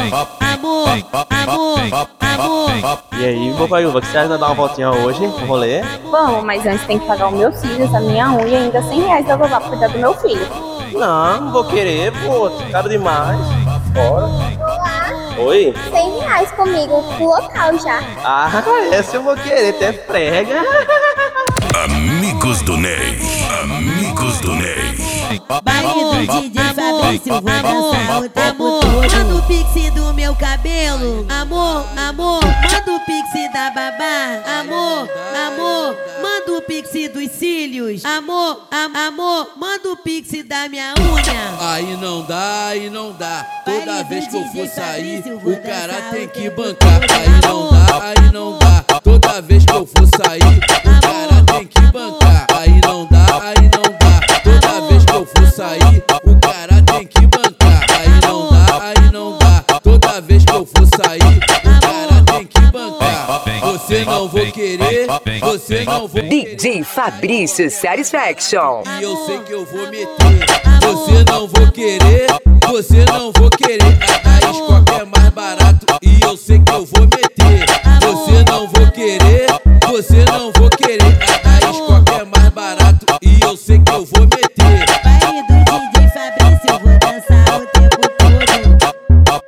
amor, amor, amor. E aí, Bocaiúva, que você acha de dar uma voltinha hoje no rolê? Vamos, mas antes tem que pagar os meus filhos, a minha unha e ainda R$100 da vovó pra cuidar do meu filho. Não vou querer, pô, caro demais. Bora. Olá, Oi? R$100 comigo, pro local já. Ah, essa eu vou querer, até frega. Amigos do Ney, amigos do Ney. Baile do DJ Fabrício, vou dançar o tempo todo. Manda o pix do meu cabelo, amor, amor. Manda o pix da babá, amor, amor. Manda o pix dos cílios, amor, amor. Manda o pix da minha unha. Aí não dá, aí não dá. Toda vez que eu for sair, o cara tem que bancar. Aí não dá, aí não dá. Toda vez que eu for sair, o cara tem que bancar. Aí não dá, aí não dá. Toda vez que eu for sair, o cara tem que bancar. Aí não dá, aí não dá. Toda vez que eu for sair, o cara tem que bancar. Você não vou querer, você não vou querer. DJ Fabrício Satisfaction. E eu sei que eu vou meter. Você não vou querer, você não vou querer. A Escoca é mais barato e eu sei que eu vou meter. Você não vou querer, você não vou querer. A Escoca é mais barato e eu sei que eu vou meter. Baile do DJ Fabrício, vou dançar o tempo todo.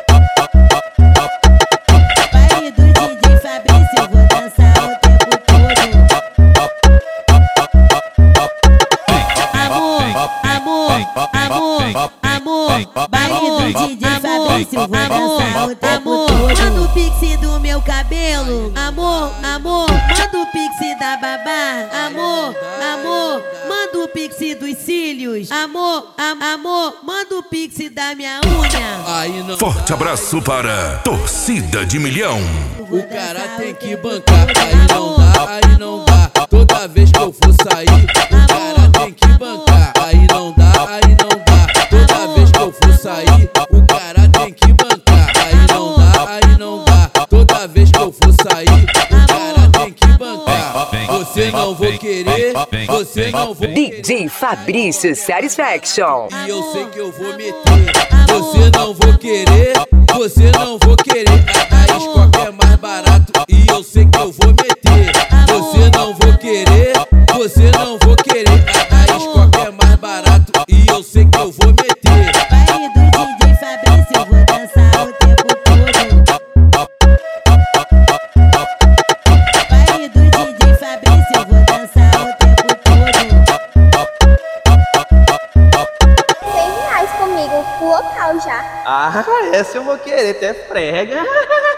Baile do DJ Fabrício, vou dançar o tempo todo. Amor, amor, amor. Baile do DJ Fabrício, vou dançar o tempo todo. Manda o pix do meu cabelo, amor, amor. Manda o pix da babá, amor, amor. Manda o pix dos cílios, amor, amor. Manda o pix da minha unha. Aí não Forte abraço para Torcida de Milhão. o cara tem que bancar. Aí não dá, aí não dá. Toda vez que eu for sair, o cara tem que bancar. Aí não dá, aí não dá. Toda vez que eu for sair, o cara tem que bancar. Aí não dá, aí não dá. Toda vez que eu for sair, o cara tem que bancar. Você não vou querer, você não vou querer. DJ Fabrício Satisfaction. E eu sei que eu vou meter. Você não vou querer, você não vou querer. A Escoca é mais barato e eu sei que eu vou meter. Você não vou querer, você não vou querer. A Escoca é mais barato e eu sei que eu vou meter. Baile do DJ Fabrício, vou dançar o tempo todo. Baile do DJ Fabrício, vou dançar o tempo todo. R$100 comigo, pro local já. Ah, essa eu vou querer, até frega.